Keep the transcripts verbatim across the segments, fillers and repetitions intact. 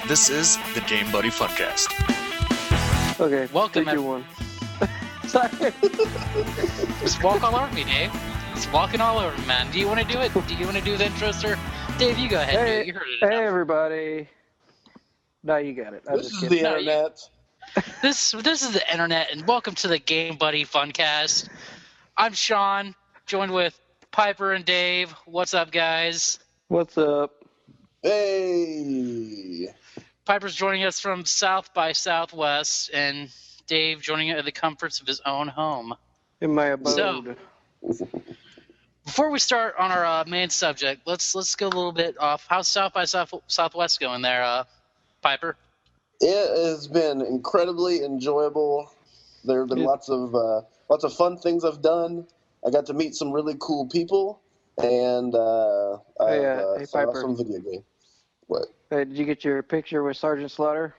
This is the Game Buddy Funcast. Okay, Welcome, take your one. Sorry. Just walk all over me, Dave. Just walking all over me, man. Do you want to do it? Do you want to do the intro, sir? Dave, you go ahead and do Hey, it. You heard it hey enough. everybody. No, you got it. I was This just is kidding. the No, you- internet. This this is the internet, and welcome to the Game Buddy Funcast. I'm Sean, joined with Piper and Dave. What's up, guys? What's up? Hey. Piper's joining us from South by Southwest, and Dave joining at the comforts of his own home. In my abode. So- Before we start on our uh, main subject, let's let's go a little bit off. How's South by South, Southwest going there, uh, Piper? It has been incredibly enjoyable. There have been Yeah. lots of uh, lots of fun things I've done. I got to meet some really cool people, and uh, Hey, I've, uh, uh, hey, saw Piper. some video game. What? Hey, did you get your picture with Sergeant Slaughter?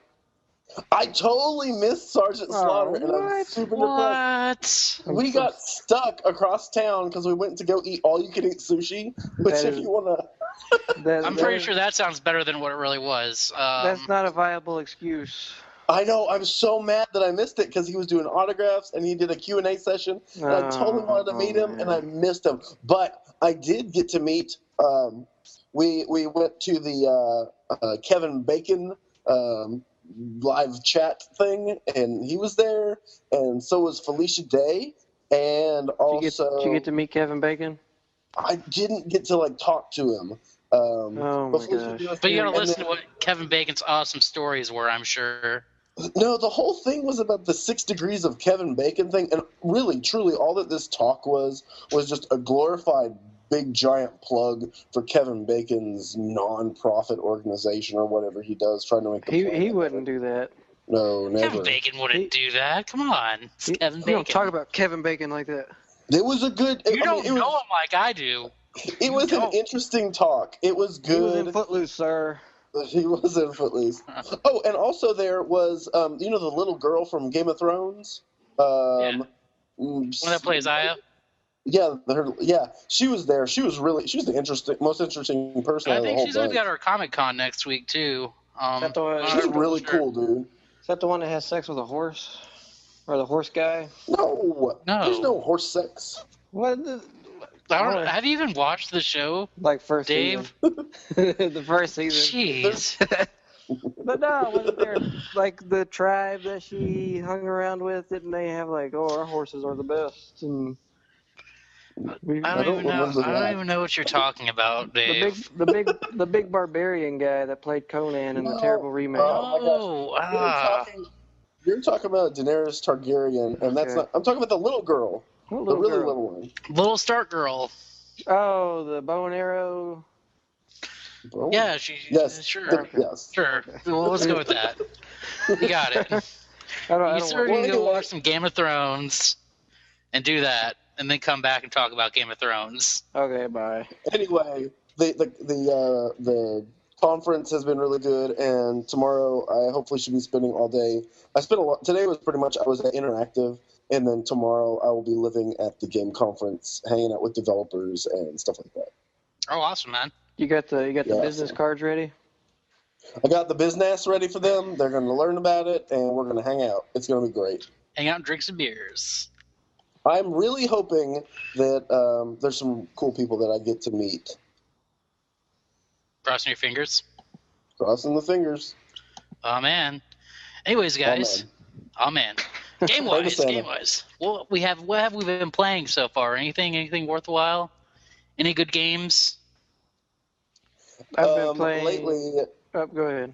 I totally missed Sergeant Oh, Slaughter, and I'm what? super depressed. What? We got stuck across town because we went to go eat all-you-can-eat sushi. Which, That if is- you want to, That- I'm that- pretty sure that sounds better than what it really was. Um, That's not a viable excuse. I know I'm so mad that I missed it because he was doing autographs and he did a Q and A session, and I totally wanted to meet him, and I missed him. But I did get to meet. Um, we we went to the uh, uh, Kevin Bacon um, live chat thing, and he was there, and so was Felicia Day, and Did you, get, also did you get to meet Kevin Bacon? I didn't get to like talk to him. Um, Oh my Felicia gosh. was But you there, gotta and listen then- to what Kevin Bacon's awesome stories were, I'm sure. No, the whole thing was about the six degrees of Kevin Bacon thing, and really, truly, all that this talk was was just a glorified big giant plug for Kevin Bacon's non-profit organization or whatever he does, trying to make. The He planet he wouldn't better. do that. No, never. Kevin Bacon wouldn't do that. Come on. It's He- Kevin you Bacon. don't talk about Kevin Bacon like that. It was a good. you I mean, don't it know was, him like I do. It was an don't. interesting talk. It was He was in good. Footloose, sir. He was in Footloose. Oh, and also there was, um, you know, the little girl from Game of Thrones. Um, One that plays Aya. Yeah, her, yeah, she was there. She was really, she was the interesting, most interesting person. I out of the think whole she's gonna bunch. be at our Comic Con next week too. Um, Is that the one- I'm She's not really sure. cool, dude. Is that the one that has sex with a horse? Or the horse guy? No, No. there's no horse sex. What? The, I don't, have you even watched the show, like first Dave? season. The first season. Jeez. But no, wasn't there like the tribe that she hung around with? Didn't they have like, oh, our horses are the best? And we, I I don't, don't even know. remember I don't that. even know what you're talking about, the Dave. big, the big, the big barbarian guy that played Conan in the No. terrible remake. Oh, my gosh. Oh, You're ah. talking, you're talking about Daenerys Targaryen, and that's Okay. not. I'm talking about the little girl, What the little really girl? little one. Little Stark Girl. Oh, the bow and arrow. Oh. Yeah, she. Yes. Sure. the- yes. Sure. Well, let's go with that. You got it. I don't, I You don't sure want- need to go watch some Game of Thrones and do that, and then come back and talk about Game of Thrones. Okay, bye. Anyway, the the the uh, the conference has been really good, and tomorrow I hopefully should be spending all day. I spent a lot. Today was pretty much I was at Interactive, and then tomorrow I will be living at the game conference, hanging out with developers and stuff like that. Oh, awesome, man. You got the you got the Yeah, business so- cards ready? I got the business ready for them. They're going to learn about it, and we're going to hang out. It's going to be great. Hang out and drink some beers. I'm really hoping that um, there's some cool people that I get to meet. Crossing your fingers. Crossing the fingers. Oh, man. Anyways, guys. Oh, man. Game wise, Understand game wise. Well, we have what have we been playing so far? Anything, anything worthwhile? Any good games? I've been Um, playing. lately. Oh, go ahead.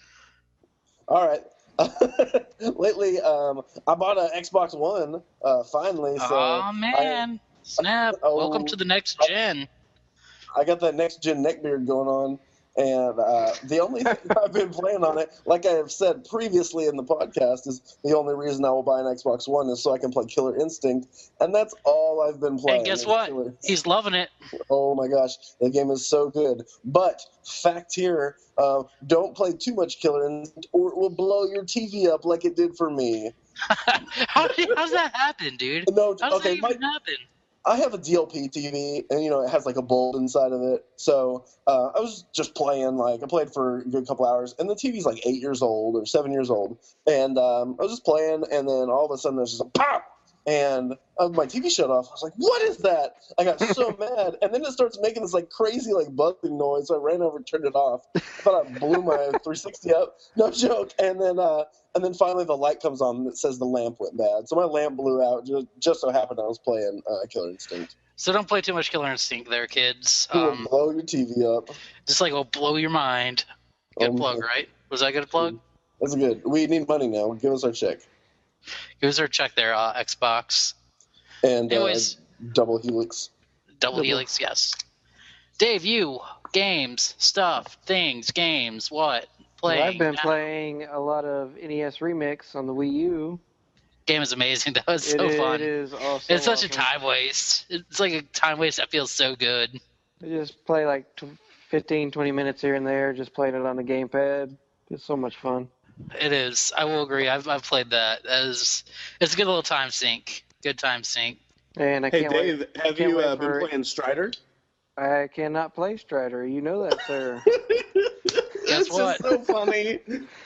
All right. Lately, um, I bought an Xbox One. Uh, finally, so oh man, snap! oh, Welcome to the next gen. I got that next gen neckbeard going on, and uh, the only thing I've been playing on it, like I have said previously in the podcast, is the only reason I will buy an Xbox One is so I can play Killer Instinct, and that's all I've been playing. And guess is what? Killer- He's loving it. Oh my gosh, the game is so good. But fact here, uh, don't play too much Killer Instinct, or it will blow your T V up like it did for me. How did, how's that happen, dude? No, How does okay, that my, even happen? I have a D L P T V, and you know it has like a bulb inside of it. So uh, I was just playing, like I played for a good couple hours, and the T V's like eight years old or seven years old, and um, I was just playing, and then all of a sudden there's just a pop, and uh, my T V shut off. I was like, "What is that?" I got so mad, and then it starts making this like crazy like buzzing noise. So I ran over and turned it off. I thought I blew my three sixty up. No joke. And then uh, and then finally the light comes on that says the lamp went bad. So my lamp blew out. Just, just so happened I was playing uh, Killer Instinct. So don't play too much Killer Instinct there, kids. It will Um, blow your T V up. just like it'll blow your mind. Good Um, plug, right? Was that a good plug? That's good. We need money now. Give us our check. Give us our check there, uh, Xbox. And uh, Anyways, double helix. Double Helix, yes. Dave, you, games, stuff, things, games, what? Playing. Well, I've been now. playing a lot of N E S Remix on the Wii U. Game is amazing, though. It's so it, is- fun. It is awesome. It's such a awesome. time waste. It's like a time waste that feels so good. I just play like tw- fifteen, twenty minutes here and there, just playing it on the gamepad. It's so much fun. It is. I will agree. I've, I've played that. That is, it's a good little time sink. Good time sink. And I Hey, can't Dave, wait. have can't you wait uh, been for- playing Strider? I cannot play Strider. You know that, sir. Guess It's what? just so funny.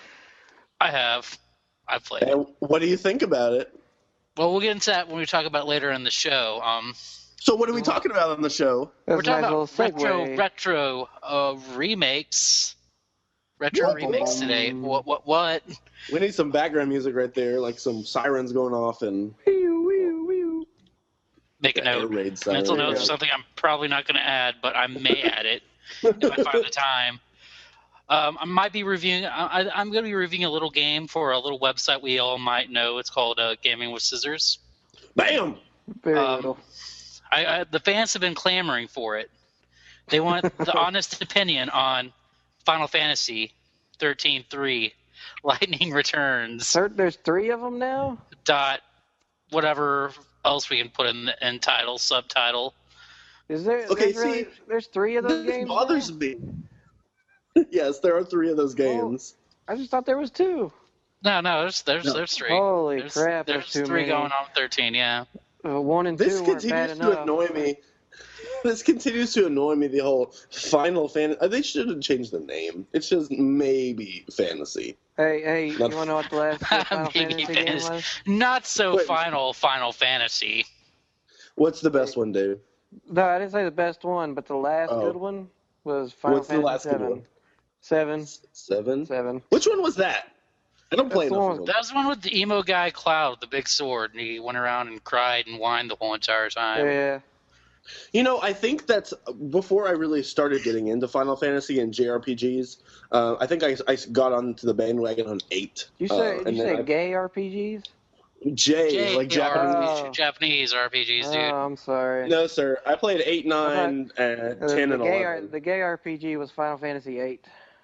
I have. I've played it. And what do you think about it? Well, we'll get into that when we talk about it later in the show. Um, So what are we talking about on the show? That's we're a talking nice little about retro, segue. retro uh, remakes. Retro Whoa. remakes today. What? What? What? We need some background music right there, like some sirens going off and Wee-oo, wee-oo, wee-oo. Make a the air note. raid siren. Mental note Yeah. of something I'm probably not going to add, but I may add it if I find the time. Um, I might be reviewing. I, I'm going to be reviewing a little game for a little website we all might know. It's called uh, Gaming with Scissors. Bam! Very Um, little. I, I, the fans have been clamoring for it. They want the honest opinion on Final Fantasy thirteen three, Lightning Returns. There, there's three of them now? Dot whatever else we can put in the in title, subtitle. Is there? Okay, there's, really, see, there's three of those This games bothers now? me. Yes, there are three of those games. I just thought there was two. No, no, there's there's No. there's three. Holy there's, crap, There's that's too three many. going on with thirteen. Yeah. Uh, one and This two weren't bad continues to enough. annoy me. This continues to annoy me. The whole Final Fantasy. They should have changed the name. It's just maybe Fantasy. Hey, hey, you Not- want to know what the last good Final Maybe Fantasy game Fantasy. was? Not so Wait. final Final Fantasy. What's the best one, Dave? No, I didn't say the best one, but the last Oh. good one was Final What's the Fantasy last good seven. one? Seven. Seven. Seven. Which one was that? I don't play That's the enough one of them. That was the one with the emo guy Cloud, with the big sword, and he went around and cried and whined the whole entire time. Yeah. You know, I think that's before I really started getting into Final Fantasy and J R P Gs. Uh, I think I, I got onto the bandwagon on eight. You Uh, say and you then say I- gay R P Gs? J, J- like Japanese. Oh. Japanese R P Gs, Oh, dude. I'm sorry. No, sir. I played eight, nine, uh, Uh, ten, the, and gay, R- eleven. the gay R P G was Final Fantasy eight.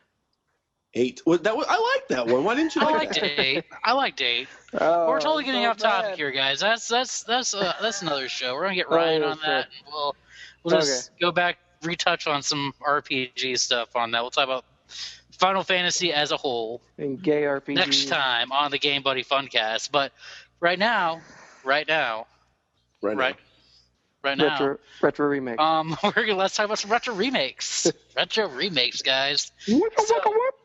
Eight. Was, that was, I like that one. Why didn't you I like like that? date. I like date. Oh, We're totally getting so off topic bad. here, guys. That's that's that's uh, that's another show. We're gonna get Ryan Oh, on sure. that. And we'll we'll just go back, retouch on some R P G stuff on that. We'll talk about Final Fantasy as a whole And gay R P Gs. next time on the Game Buddy Funcast. But right now, right now, Right. right, right now. Retro, retro remake. Um, we're gonna let's talk about some retro remakes. retro remakes, guys. Wicka, so- wicka, whip.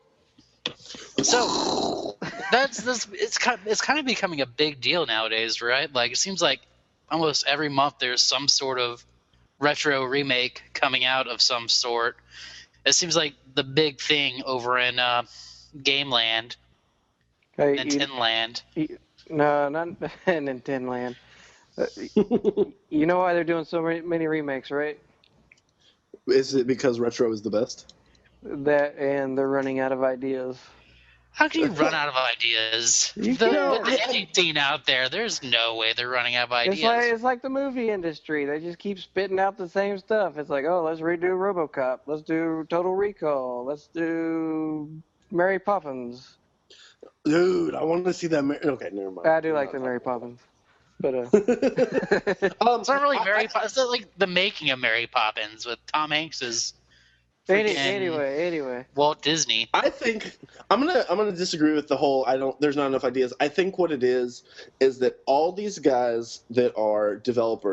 So that's this. It's kind. It's kind of becoming a big deal nowadays, right? Like it seems like almost every month there's some sort of retro remake coming out of some sort. It seems like the big thing over in uh, Game Land, Hey, you, Nintendo Land. no, not Nintendo Land. Uh, you know why they're doing so many, many remakes, right? Is it because retro is the best? That and they're running out of ideas. How can you run out of ideas? You The, can't. with the indie scene out there, there's no way they're running out of ideas. It's like it's like the movie industry. They just keep spitting out the same stuff. It's like, oh, let's redo RoboCop. Let's do Total Recall. Let's do Mary Poppins. Dude, I want to see that. Mar- okay, never mind. I do like the Mary Poppins, but uh, um, It's not really I- Mary. Pop- It's not like the making of Mary Poppins with Tom Hanks as any, freaking anyway, anyway. Walt Disney. I think I'm gonna I'm gonna disagree with the whole. I don't. There's not enough ideas. I think what it is is that all these guys that are developers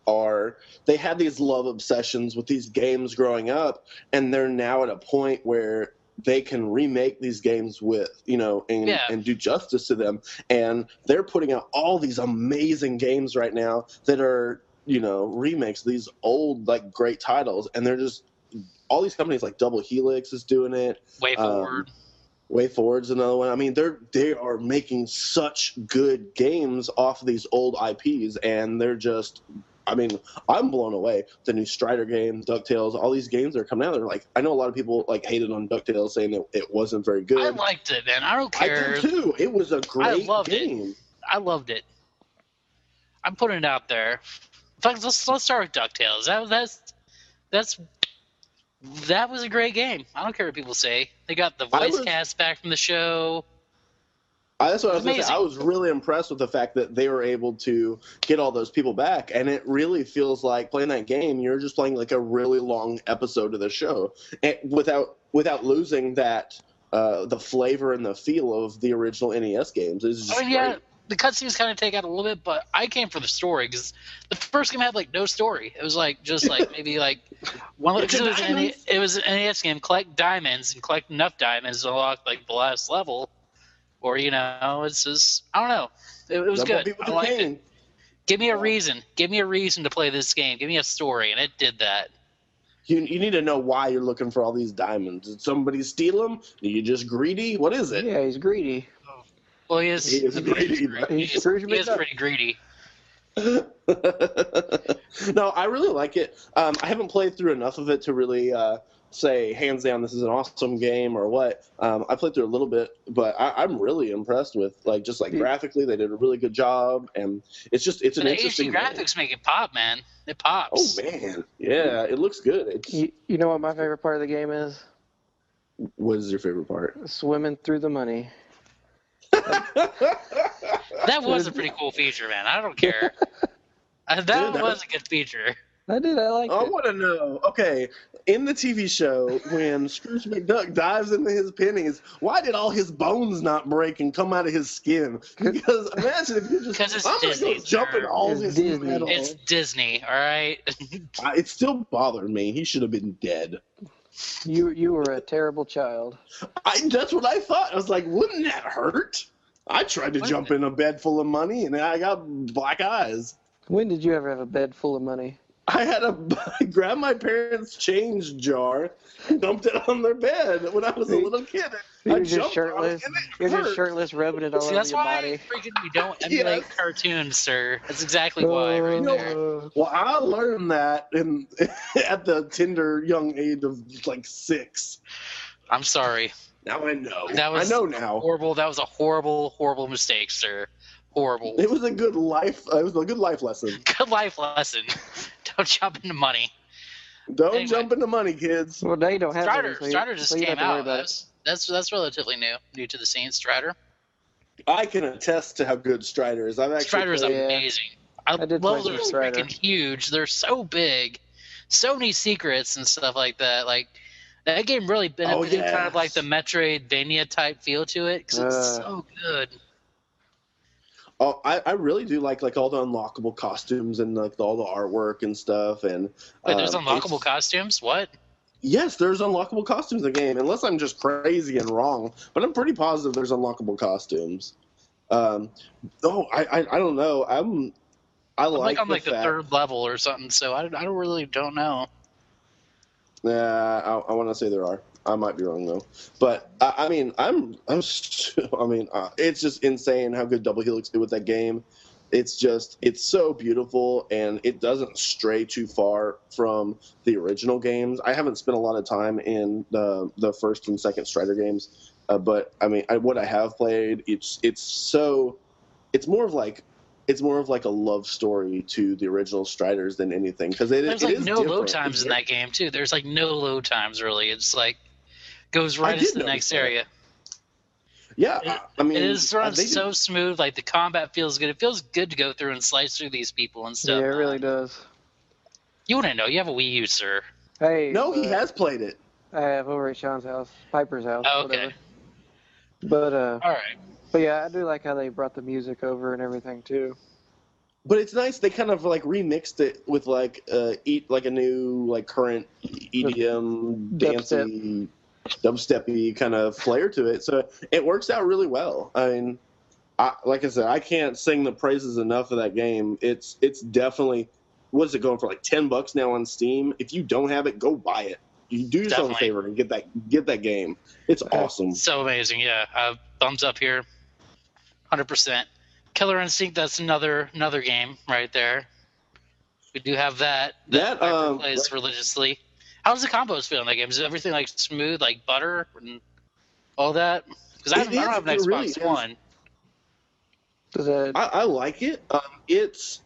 are they had these love obsessions with these games growing up, and they're now at a point where they can remake these games with, you know, and, Yeah. and do justice to them. And they're putting out all these amazing games right now that are, you know, remakes of these old, like, great titles. And they're just, all these companies like Double Helix is doing it. Way forward. Um, Way Forward's another one. I mean, they're they are making such good games off of these old I Ps, and they're just, I mean, I'm blown away. The new Strider game, DuckTales, all these games that are coming out. They're like, I know a lot of people like hated on DuckTales, saying that it wasn't very good. I liked it, man. I don't care. I did too. It was a great loved it. game. I loved it. I'm putting it out there. In fact, let's let's start with DuckTales. That that's that's that was a great game. I don't care what people say. They got the voice was, cast back from the show. I, that's what I was going to say. Amazing. I was really impressed with the fact that they were able to get all those people back, and it really feels like playing that game. You're just playing like a really long episode of the show, and without without losing that uh, the flavor and the feel of the original N E S games. It's just I mean, yeah, great. the cutscenes kind of take out a little bit, but I came for the story because the first game had like no story. It was like just like maybe like one. Get It your was, an, diamonds. it was an N E S game. Collect diamonds and collect enough diamonds to unlock like the last level, or you know, it's just I don't know. It, it was Double good. beat with I the liked cane. it. Give me a reason. Give me a reason to play this game. Give me a story, and it did that. You, you need to know why you're looking for all these diamonds. Did somebody steal them? Are you just greedy? What is it? Yeah, he's greedy. Well, he is. He is greedy, He but- is, He's Scrooge he is McDuck. pretty greedy. No, I really like it. Um, I haven't played through enough of it to really uh, say hands down this is an awesome game or what. Um, I played through a little bit, but I, I'm really impressed with like just like Yeah. graphically they did a really good job, and it's just it's an And the H D interesting game. graphics make it pop, man. It pops. Oh man, yeah, it looks good. It's, You, you know what my favorite part of the game is? what is your favorite part? Swimming through the money. That was a pretty cool feature, man. I don't care. Uh, that Dude, that was was- a good feature. I did. I liked I it. want to know. Okay, in the T V show, when Scrooge McDuck dives into his pennies, why did all his bones not break and come out of his skin? Because imagine if you just, Because it's I'm gonna Disney, go jump in sir. all It's his Disney. metal. It's Disney, all right? I- it still bothered me. He should have been dead. You you were a terrible child. I, that's what I thought. I was like, wouldn't that hurt? I tried to What? jump in a bed full of money, and I got black eyes. When did you ever have a bed full of money? I had to grab my parents' change jar, dumped it on their bed when I was a little kid. You're I just jumped on it, shirtless. and it You're just hurt. shirtless, rubbing it all See, over that's your why body. freaking you don't emulate Yes. cartoons, sir. That's exactly why, right Oh, there. Well, I learned that in at the tender young age of like six. I'm sorry. Now I know. That was I know now. Horrible. That was a horrible, horrible mistake, sir. Horrible. It was a good life. It was a good life lesson. Good life lesson. Don't jump into money. Don't Anyway. jump into money, kids. Well, now you don't have Strider. any, so you- Strider just so you came don't have to worry out. about it. That's, that's that's relatively new. New to the scene, Strider. I can attest to how good Strider is. I've actually Strider is played- Yeah. amazing. I, I did play levels some are Strider. freaking huge. They're so big, so many secrets and stuff like that. Like that game really benefited Oh, kind of like the yes. Metroidvania type feel to it because it's Uh. so good. Oh, I, I really do like like all the unlockable costumes and like all the artwork and stuff. And Wait, there's um, unlockable it's- costumes. What? Yes, there's unlockable costumes in the game, unless I'm just crazy and wrong. But I'm pretty positive there's unlockable costumes. Um, oh, I, I I don't know. I'm I I'm like, like on the like the fact, third level or something, so I, I don't really don't know. Nah, I, I want to say there are. I might be wrong though. But I, I mean, I'm I'm. st- I mean, uh, it's just insane how good Double Helix did with that game. It's just it's so beautiful, and it doesn't stray too far from the original games. I haven't spent a lot of time in the the first and second Strider games, uh, but I mean, I, what I have played, it's it's so it's more of like. It's more of like a love story to the original Striders than anything because it, There's it like is no load different. times It's in that game too. There's like no load times really. It's like goes I right did into the notice next that. area. Yeah, It- I mean, It is uh, runs they did- so smooth. Like the combat feels good. It feels good to go through and slice through these people and Yeah, stuff. it really does. You wouldn't know. You have a Wii U, sir. Hey. No, he uh, has played it. I have over at Sean's house, Piper's house. Oh, okay. Whatever. But uh, All right. but yeah, I do like how they brought the music over and everything too. but it's nice they kind of like remixed it with like uh eat like a new like current E D M dancey dubsteppy kind of flair to it, so it works out really well. I mean, I, like I said, I can't sing the praises enough of that game. It's it's definitely, what is it going for, like ten bucks now on Steam? If you don't have it, go buy it. You do yourself Definitely. a favor and get that get that game. It's awesome. So amazing, yeah. Uh, thumbs up here, one hundred percent. Killer Instinct, that's another another game right there. We do have that. That, That, Piper um, plays religiously. How does the combos feel in that game? Is everything like smooth, like butter and all that? Because I, It haven't- I don't have an is, it really Xbox is. One. Does that? I, I like it. Um, it's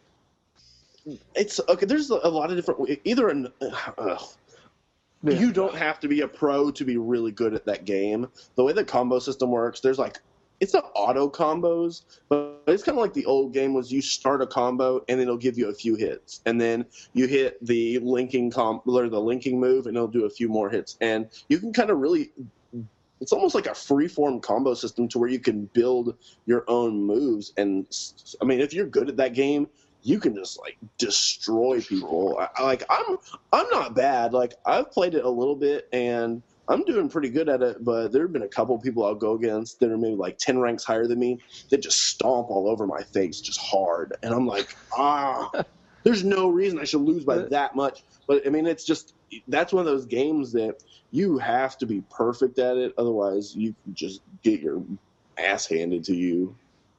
it's okay. There's a lot of different. Either an uh, Yeah. you don't have to be a pro to be really good at that game. The way the combo system works, there's like, it's not auto combos, but it's kind of like the old game was you start a combo and it'll give you a few hits, and then you hit the linking com or the linking move and it'll do a few more hits, and you can kind of really. It's almost like a free-form combo system to where you can build your own moves, and I mean, if you're good at that game, you can just like destroy people. I, like I'm, I'm not bad. Like I've played it a little bit, and I'm doing pretty good at it. But there have been a couple people I'll go against that are maybe like ten ranks higher than me that just stomp all over my face, just hard, and I'm like, ah, there's no reason I should lose by that much. But I mean, it's just that's one of those games that you have to be perfect at it, otherwise you can just get your ass handed to you.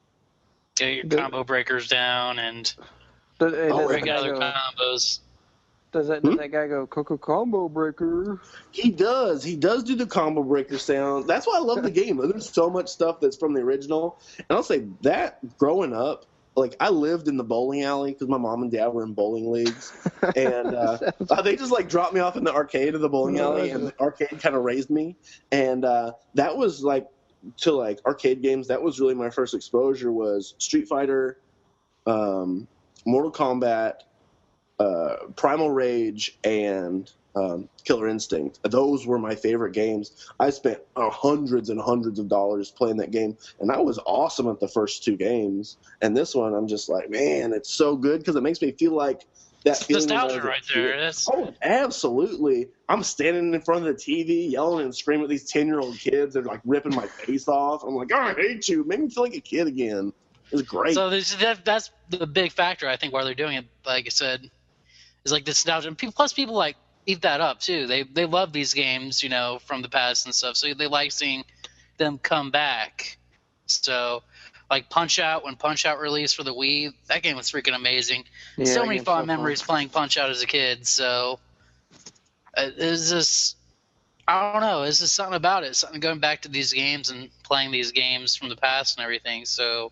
Get your Good. combo breakers down and Does, hey, Oh, does, that break guy other go, combos. does that Hmm? does that guy go Coco Combo Breaker? He does. He does do the combo breaker sound. That's why I love the game. There's so much stuff that's from the original. And I'll say that growing up, like I lived in the bowling alley because my mom and dad were in bowling leagues, and uh, uh, they just like dropped me off in the arcade of the bowling alley, and the arcade kind of raised me. And uh, that was like to like arcade games. That was really my first exposure was Street Fighter, um, Mortal Kombat, uh, Primal Rage, and um, Killer Instinct. Those were my favorite games. I spent uh, hundreds and hundreds of dollars playing that game, and I was awesome at the first two games. And this one, I'm just like, man, it's so good because it makes me feel like that feeling when I was Nostalgia a right kid. there. That's, Oh, absolutely. I'm standing in front of the T V yelling and screaming at these ten-year-old kids that are like ripping my face off. I'm like, oh, I hate you. Make me feel like a kid again. It was great. so this, that, that's the big factor, I think, why they're doing it. Like I said, is like this nostalgia. And people, plus, people like eat that up too. They they love these games, you know, from the past and stuff. So they like seeing them come back. So, like Punch Out, when Punch Out released for the Wii, that game was freaking amazing. Yeah, so that many game's fond so memories fun. playing Punch Out as a kid. So uh, it's just, I don't know. It's just something about it. Something going back to these games and playing these games from the past and everything. So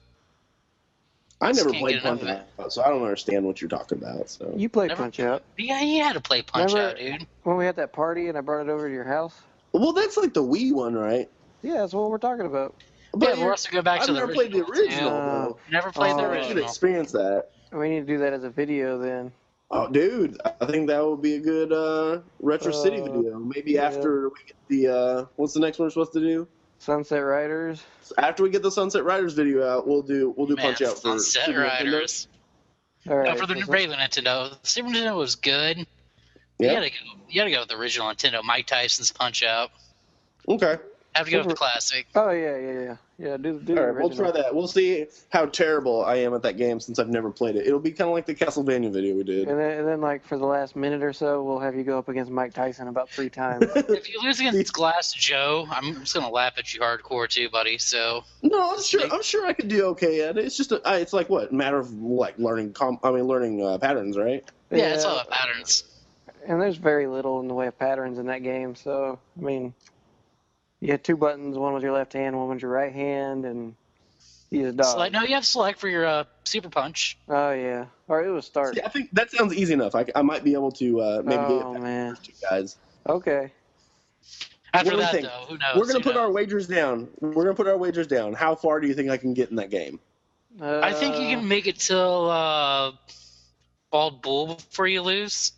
I just never can't played get enough Punch of it. Out, so I don't understand what you're talking about. So You played Never- Punch Out yeah, you had to play Punch Remember- Out, dude. when we had that party and I brought it over to your house. well, that's like the Wii one, right? Yeah, that's what we're talking about. Yeah, you're- we're also going back I've to the never played the original. original. too. Yeah. though. Never played Oh, the I I should original. experience that. We need to do that as a video then. Oh, dude, I think that would be a good uh, Retro City Uh, video. Maybe yeah. after we get the uh, what's the next one we're supposed to do? Sunset Riders. After we get the Sunset Riders video out, we'll do we'll do Man, Punch Out for Sunset Super Nintendo. Riders. All right. No, for the so- regular Nintendo. The Super Nintendo was good. You Yeah. gotta go. You gotta go with the original Nintendo. Mike Tyson's Punch Out. Okay. Have to go with the Super- classic. Oh yeah, yeah, yeah, yeah. Do do All the right, we'll original. try that. We'll see how terrible I am at that game since I've never played it. It'll be kind of like the Castlevania video we did. And then, and then, like for the last minute or so, we'll have you go up against Mike Tyson about three times. If you lose against Glass Joe, I'm just gonna laugh at you hardcore too, buddy. So No, I'm sure. I'm sure I could do okay at it. It's just, a, I- it's like what matter of like learning. Com- I mean, learning uh, patterns, right? yeah, it's all about patterns. And there's very little in the way of patterns in that game. So I mean, you had two buttons. One was your left hand, one was your right hand, and you just dodge. Select, no, you have to select for your uh, Super Punch. Oh yeah, or it was start. See, I think that sounds easy enough. I, I might be able to uh, maybe Oh, get it man. past two guys. Okay. After What do we that, think? though, who knows? We're gonna Who put knows? our wagers down. We're gonna put our wagers down. How far do you think I can get in that game? Uh, I think you can make it till uh, Bald Bull before you lose.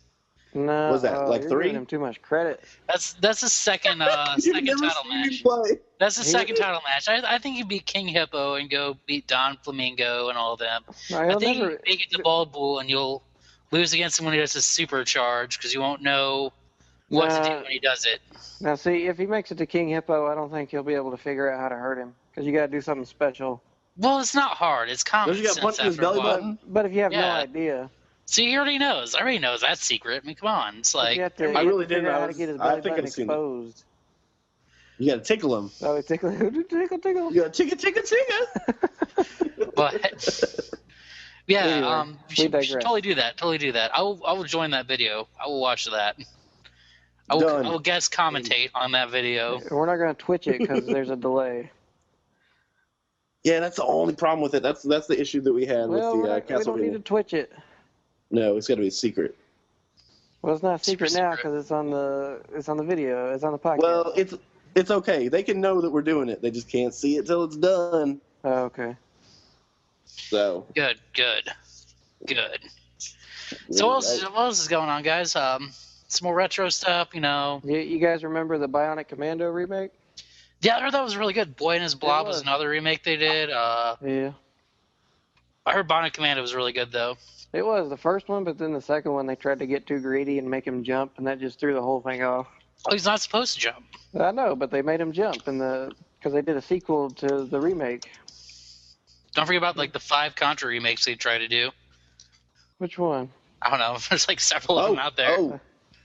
No, Was that, oh, like you're three? giving him too much credit. That's that's the second uh You've second never title seen me match. play. That's the He- second title match. I I think you beat King Hippo and go beat Don Flamingo and all of them. No, I he'll think never. you make it to Bald Bull and you'll lose against him when he does his supercharge because you won't know what to do Nah. when he does it. Now, see, if he makes it to King Hippo, I don't think he'll be able to figure out how to hurt him because you got to do something special. Well, it's not hard. It's common Don't you got sense punched in his after a belly while. button? But if you have no Yeah. idea, See, he already knows. I already knows that secret. I mean, come on. It's like you have to, I you have really to figure didn't. out I how was- to get his I belly think button I've seen it. exposed. You got to tickle him. Oh, he tickle, tickle, tickle. You got to tickle, tickle, tickle. But yeah, Anyway, um, you we should, you should digress. totally do that. Totally do that. I will. I will join that video. I will watch that. I will. Done. I will guest commentate on that video. We're not going to Twitch it because there's a delay. Yeah, that's the only problem with it. That's that's the issue that we had Well, with we're the uh, not, we don't need to Castlevania. Twitch it. No, it's got to be a secret. Well, it's not Super secret now secret. because it's on the it's on the video. It's on the podcast. Well, it's it's okay. They can know that we're doing it. They just can't see it till it's done. Oh, okay. So. Good. Good. Good. So what else, what else is going on, guys? Um, some more retro stuff. You know. You, you guys remember the Bionic Commando remake? Yeah, I heard that was really good. Boy and His Blob was was. another remake they did. Uh, Yeah. I heard Bionic Commando was really good though. It was the first one, but then the second one they tried to get too greedy and make him jump, and that just threw the whole thing off. Oh, he's not supposed to jump. I know, but they made him jump in the because they did a sequel to the remake. Don't forget about like the five Contra remakes they tried to do. Which one? I don't know. There's like several of Oh, them out there. oh.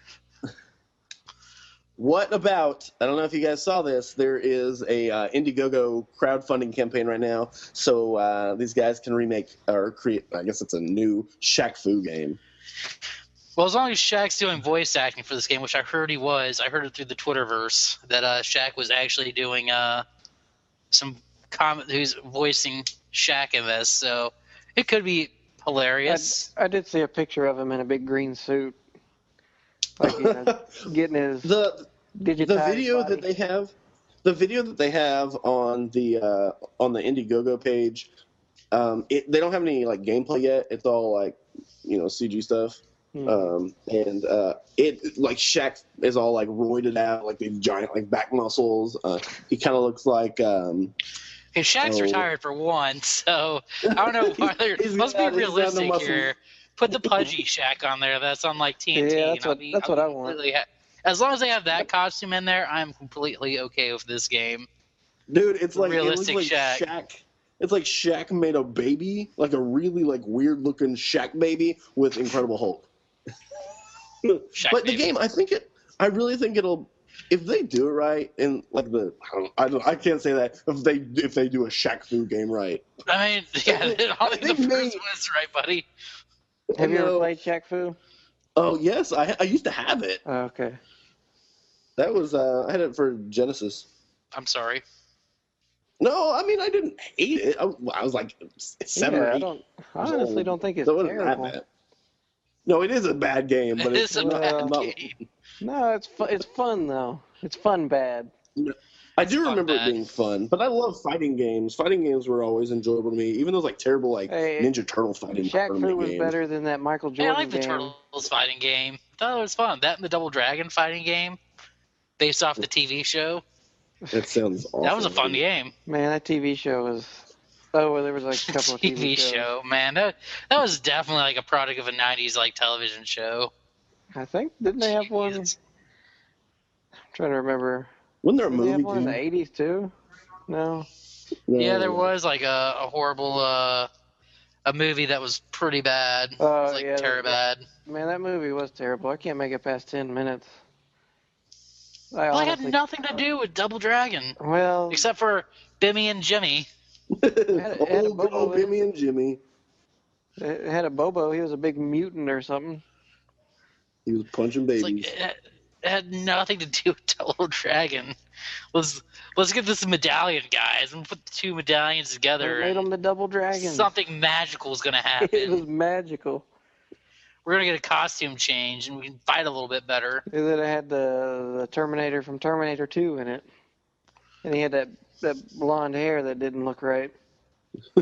What about? I don't know if you guys saw this. There is a uh, Indiegogo crowdfunding campaign right now, so uh, these guys can remake or create. I guess it's a new Shaq Fu game. Well, as long as Shaq's doing voice acting for this game, which I heard he was, I heard it through the Twitterverse that uh, Shaq was actually doing uh, some comment. Who's voicing Shaq in this, so it could be hilarious. I, I did see a picture of him in a big green suit, like you know, getting his the digitized the video body. that they have, the video that they have on the uh, on the Indiegogo page, um, it, they don't have any like gameplay yet. It's all like you know C G stuff. Hmm. Um, and uh, it like Shaq is all like roided out, like these giant like back muscles. Uh, he kind of looks like um, Because Shaq's Oh. retired for one, so I don't know why they're. He's Let's got- be he's got no realistic muscles. here. Put the pudgy Shaq on there. That's on like T N T. Yeah, that's and I'll what- be- that's I'll what be I want. completely ha- As long as they have that costume in there, I'm completely okay with this game. dude. It's like Realistic it looks like Shaq. Shaq. It's like Shaq made a baby, like a really like weird looking Shaq baby with Incredible Hulk. Shaq but the baby. game, I think it. I really think it'll. If they do it right, and like the, I don't, I don't, I can't say that if they if they do a Shaq Fu game right. I mean, yeah, I think the They first may- one is right, buddy. Have you ever No. played Shaq Fu? Oh yes, I I used to have it. Oh, okay. That was uh, I had it for Genesis. I'm sorry. No, I mean I didn't hate it. I, I was like seven yeah, or I eight. don't. I honestly don't think it's So it wasn't that terrible. bad. No, it is a bad game, but It it's is a not, bad not- game. No, it's fu- it's fun though. It's fun bad. I do It's not remember bad. it being fun, but I love fighting games. Fighting games were always enjoyable to me, even those like terrible like Hey, Ninja Turtle fighting Shaq Fu tournament was games. better than that Michael Yeah, I Jordan like the game. Turtles fighting game. I thought it was fun. That and the Double Dragon fighting game, based off the T V show. That sounds awesome. That was a fun game. Man, that T V show was. Oh, well, there was like a couple of T T V, V shows. show, man. That that was definitely like a product of a nineties like television show. I think didn't they have one? I'm Jeez. trying to remember. Wasn't there a Did they movie? have one in too? the eighties too? No. No. Yeah, there was like a, a horrible uh, a movie that was pretty bad. It Oh, was like yeah, terrible bad. Man, that movie was terrible. I can't make it past ten minutes. I Well, it had honestly, nothing to do with Double Dragon well, except for Bimmy and Jimmy. had a- had a Old good old Bobo in it. Bimmy and Jimmy. it had a Bobo. He was a big mutant or something. He was punching It's babies. like it had, it had nothing to do with Double Dragon. Let's let's get this medallion, guys, and put the two medallions They together. made and him the Double Dragon. Something magical is gonna It was happen. magical. We're gonna get a costume change, and we can fight a little bit better. It then it had the the Terminator from Terminator two in it, and he had that that blonde hair that didn't look right. You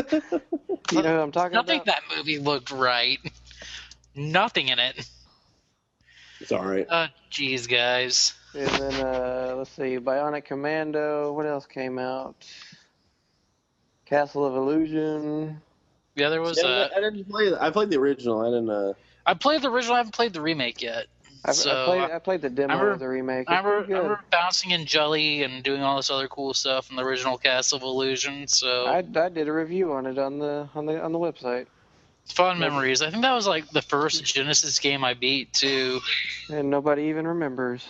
know who I'm talking Nothing about? that movie looked right. Nothing in it. It's all right. Oh, jeez, guys. And then, uh, let's see, Bionic Commando. What else came out? Castle of Illusion. Yeah, there was Yeah, a. I didn't play. I played the original. I didn't. Uh... I played the original. I haven't played the remake yet. I, so I played. I played the demo remember- of the remake. It's I remember, pretty I good. remember bouncing in Jelly and doing all this other cool stuff in the original Castle of Illusion. So I, I did a review on it on the on the on the website, fun memories. I think that was like the first Genesis game I beat too. and nobody even remembers.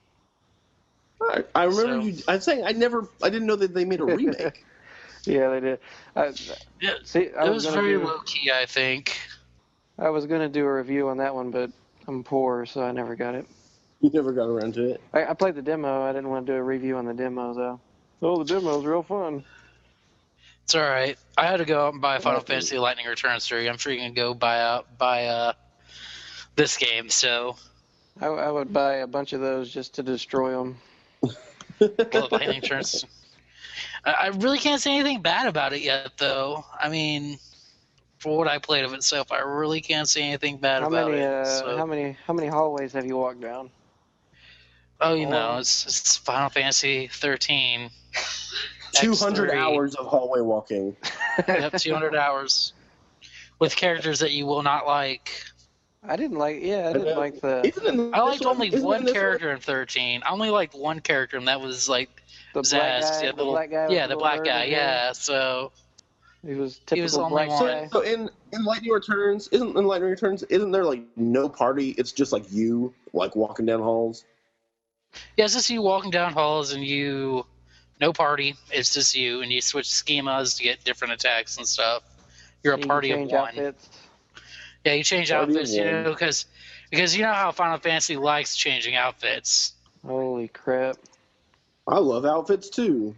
I, I remember So- you. I'm saying I never. I didn't know that they made a remake. Yeah, they did. I, Yeah, see, I it was, was gonna very do, low key, I think. I was gonna do a review on that one, but I'm poor, so I never got it. You never got around to it. I, I played the demo. I didn't want to do a review on the demo though. Oh, the demo's real fun. It's all right. I had to go out and buy Final Okay. Fantasy Lightning Returns three. I'm sure you can go buy out buy uh this game. So I, I would buy a bunch of those just to destroy them. well, Lightning Returns. I, I really can't say anything bad about it yet, though. I mean, for what I played of itself, I really can't say anything bad How about many? it. Uh, so- How many? How many hallways have you walked down? Oh, you know, Oh. it's, it's Final Fantasy thirteen. Two hundred X three. hours of hallway walking. Yep, two hundred hours with characters that you will not like. I didn't like. Yeah, I didn't Uh, like the Isn't it I this liked only Isn't it one this character in thirteen. I only liked one character, and that was like the black Zaz. guy. yeah, the little- black guy. with yeah, the little black bird guy. in his hair. Yeah, so He was He was the typical only black one. guy. So in, in Lightning Returns, isn't in Lightning Returns, isn't there like no party? It's just like you, like walking down halls. yeah, it's just you walking down halls and you, no party. It's just you, and you switch schemas to get different attacks and stuff. You're a You can party of change one. outfits. Yeah, you change Party of outfits, you one. know, because because you know how Final Fantasy likes changing outfits. Holy crap! I love outfits too.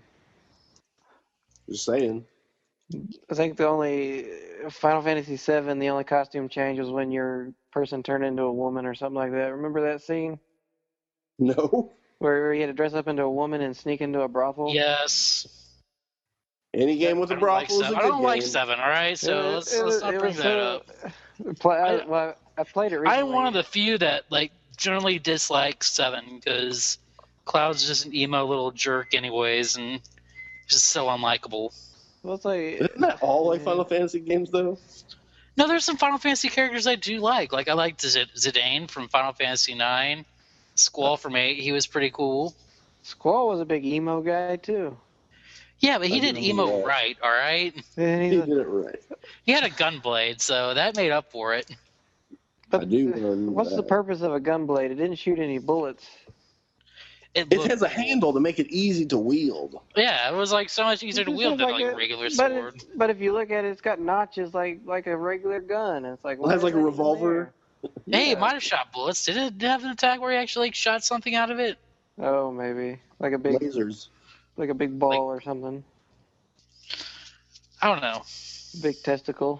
Just saying. I think the only Final Fantasy seven, the only costume change was when your person turned into a woman or something like that. Remember that scene No. where you had to dress up into a woman and sneak into a brothel? Yes. Any game with I a don't like brothel is a seven. good I don't like game. seven. All right, so It- let's it let's was- not it bring was, that uh, up. Play, I, I- well, I played it recently. I'm one of the few that like generally dislike seven because Cloud's just an emo little jerk, anyways, and just so unlikable. Well, it's like, Isn't that all like Final Fantasy games though? No, there's some Final Fantasy characters I do like. Like I liked Zid- Zidane from Final Fantasy nine, Squall from eight. He was pretty cool. Squall was a big emo guy too. Yeah, but he I did remember emo that. right. All right, And He he's a, did it right. he had a gun blade, so that made up for it. but I do remember what's the that. purpose of a gun blade? It didn't shoot any bullets. It, It looked has a cool. handle to make it easy to wield. Yeah, it was like so much easier to It wield just than has like a a- regular but sword. It's, but if you look at it, it's got notches like like a regular gun. It's like It has why like is a that even revolver. there? Hey, Yeah. it might have shot bullets. Did it have an attack where he actually like, shot something out of it? Oh, maybe like a big Lasers. like a big ball or something. I don't know. Big testicle.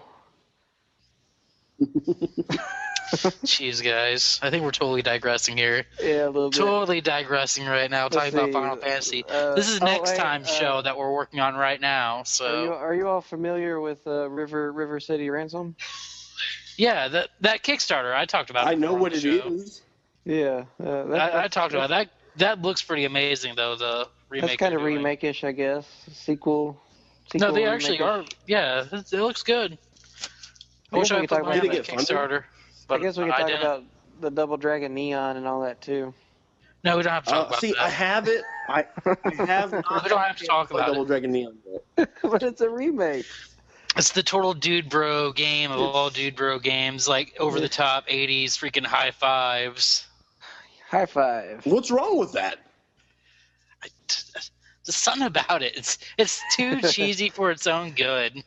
Jeez, guys. I think we're totally digressing here. Yeah, a little bit. Totally digressing right now, Let's talking about see, Final Fantasy. uh, This is oh, next wait, time's uh, show that we're working on right now. Are you So are you all familiar with uh, River River City Ransom? yeah, that that Kickstarter I talked about. I it know before what on it the show. is. Yeah, uh, that, I, I that's- talked about that. That looks pretty amazing, though. The remake. That's kind of they're doing. remake-ish, I guess. Sequel. No, sequel they actually are. remake-ish. Yeah, it, it looks good. I I wish guess we I could put talk money about- on Did it that get funded? Kickstarter, but I guess we could I talk didn't. about the Double Dragon Neon and all that too. No, we don't have to talk Uh, about see, that. I have it. I, I have. Not We don't have to talk about Double it. Dragon Neon. Yet. But it's a remake. It's the total dude bro game of all dude bro games, like over the top eighties freaking high fives. High five. What's wrong with that? I, there's something about it. It's it's too cheesy for its own good.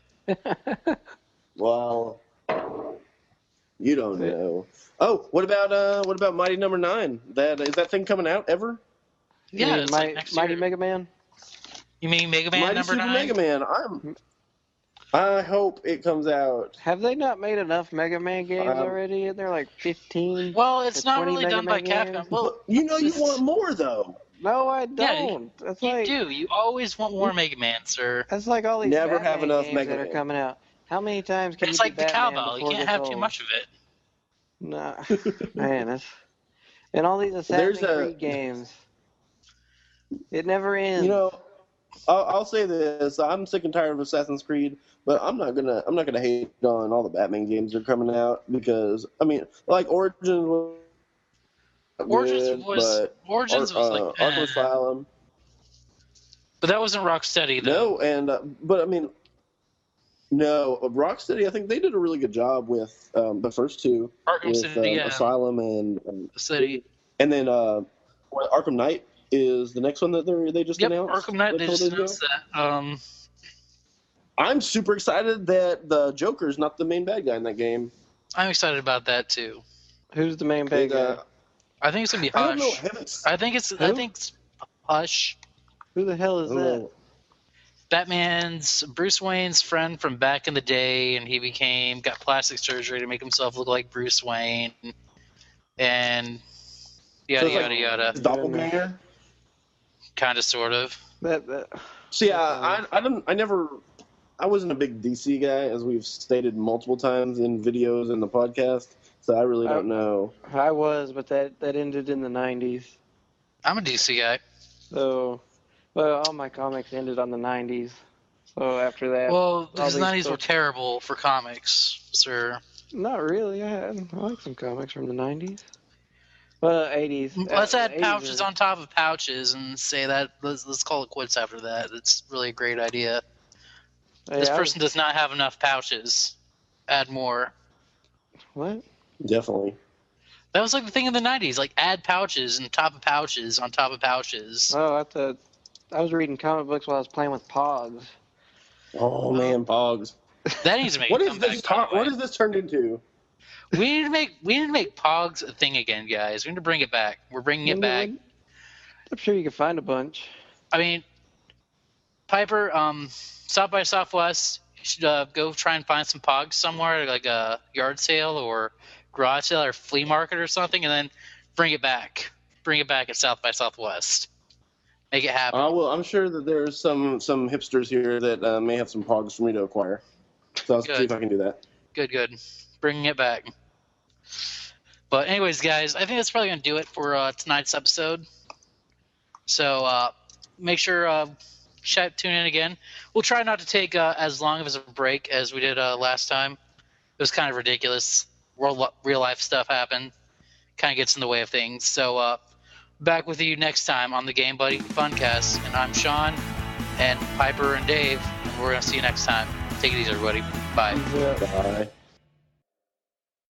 Well, you don't know. Oh, what about uh, what about Mighty Number Nine? That is that thing coming out ever? Yeah, You mean it's Mighty, like next Mighty year. Mega Man. You mean Mega Man Mighty number Super nine? Mega Man. I'm. I hope it comes out. Have they not made enough Mega Man games Um, already? Isn't there like fifteen? Well, it's The not twenty really Mega done by Man Capcom. games? Well, But you know you this- want more though. No, I Yeah, you- don't. That's you like do. You always want more Mega Man, sir. that's like all these Never Batman have enough games Mega that are Man. coming out. How many times can It's you like be the Batman cowbell. You before it can't gets have too old? much of it. Nah, man, that's And all these Assassin's There's a- Creed games. It never ends. You know, I'll, I'll say this: I'm sick and tired of Assassin's Creed, but I'm not gonna I'm not gonna hate on all the Batman games that are coming out because I mean, like Origins was Origins good, was but Origins was uh, like, Arkham eh. Asylum. But that wasn't Rocksteady though. No, and uh, but I mean, no, Rocksteady. I think they did a really good job with um, the first two, Arkham with City, um, yeah. Asylum and, and City. and then uh, Arkham Knight is the next one that they they just Yep, announced. Arkham Knight. like They a couple just days ago. announced that. Um, I'm super excited that the Joker's not the main bad guy in that game. I'm excited about that too. Who's the main bad Uh, guy? I think it's gonna be I don't know. I Hush. haven't. I think it's. I Who? think it's Hush. Who the hell is I don't that? know. Batman's Bruce Wayne's friend from back in the day, and he became got plastic surgery to make himself look like Bruce Wayne, and yada So it's like- yada yada, His doppelganger. kind of, sort of. That, that See, I, I, I don't. I never. I wasn't a big D C guy, as we've stated multiple times in videos and the podcast. So I really don't know. I was, but that, that ended in the nineties. I'm a D C guy. So, well, all my comics ended on the nineties. So after that, Well, because the these nineties were books- terrible for comics, sir. not really. I, had, I like some comics from the nineties. Well, eighties. Let's Uh, add eighties pouches are- on top of pouches and say that. Let's, let's call it quits after that. It's really a great idea. This Yeah, I- person does not have enough pouches. Add more. What? Definitely. That was like the thing in the nineties, like add pouches and top of pouches on top of pouches. Oh, I thought I was reading comic books while I was playing with Pogs. Oh man, Pogs. That needs to make What a is comeback. this? by the Tar- what way. has this turned into? We need to make we need to make Pogs a thing again, guys. We need to bring it back. We're bringing it back. I'm sure you can find a bunch. I mean, Piper, um, South by Southwest, you should uh, go try and find some Pogs somewhere, like a yard sale or garage sale or flea market or something, and then bring it back. Bring it back at South by Southwest. Make it happen. Uh, well, I'm sure that there's some some hipsters here that uh, may have some Pogs for me to acquire. So I'll see Good. if I can do that. Good, good. Bringing it back. But anyways, guys, I think that's probably going to do it for uh, tonight's episode. So uh, make sure uh, chat tune in again. We'll try not to take uh, as long of a break as we did uh, last time. It was kind of ridiculous. World, real life stuff happened. Kind of gets in the way of things. So uh, back with you next time on the Game Buddy Funcast. And I'm Sean and Piper and Dave. And we're going to see you next time. Take it easy, everybody. Bye. Yeah. Bye.